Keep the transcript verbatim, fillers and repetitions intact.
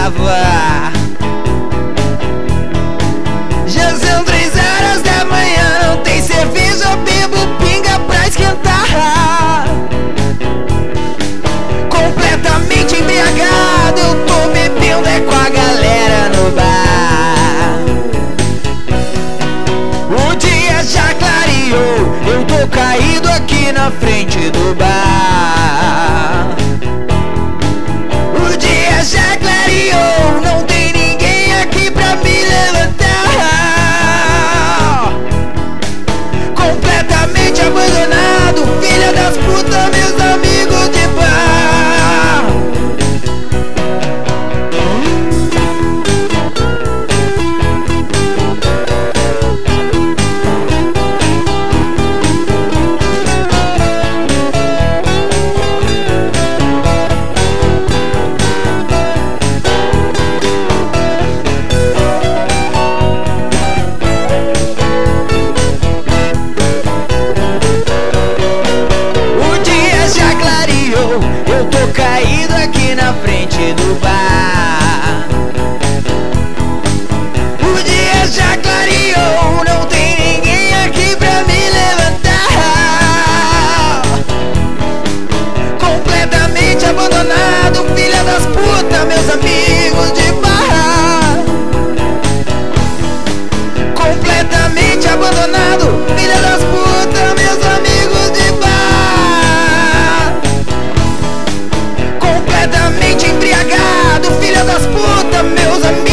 tava. Já são três horas da manhã, não tem cerveja, eu bebo pinga pra esquentar. Completamente embriagado, eu tô bebendo é com a galera no bar. O dia já clareou, eu tô caído aqui na frente do bar. O dia já clareou, não tem ninguém aqui pra me levantar. Completamente abandonado, filha das putas, meus amigos de bar. Eu tô caído aqui na frente do bar. O dia já clareou, não tem ninguém aqui pra me levantar. Completamente abandonado, filha das putas, meus amigos de bar. Completamente abandonado, filha das putas, meus amigos de bar. Completamente embriagado, filha das putas, meus amigos.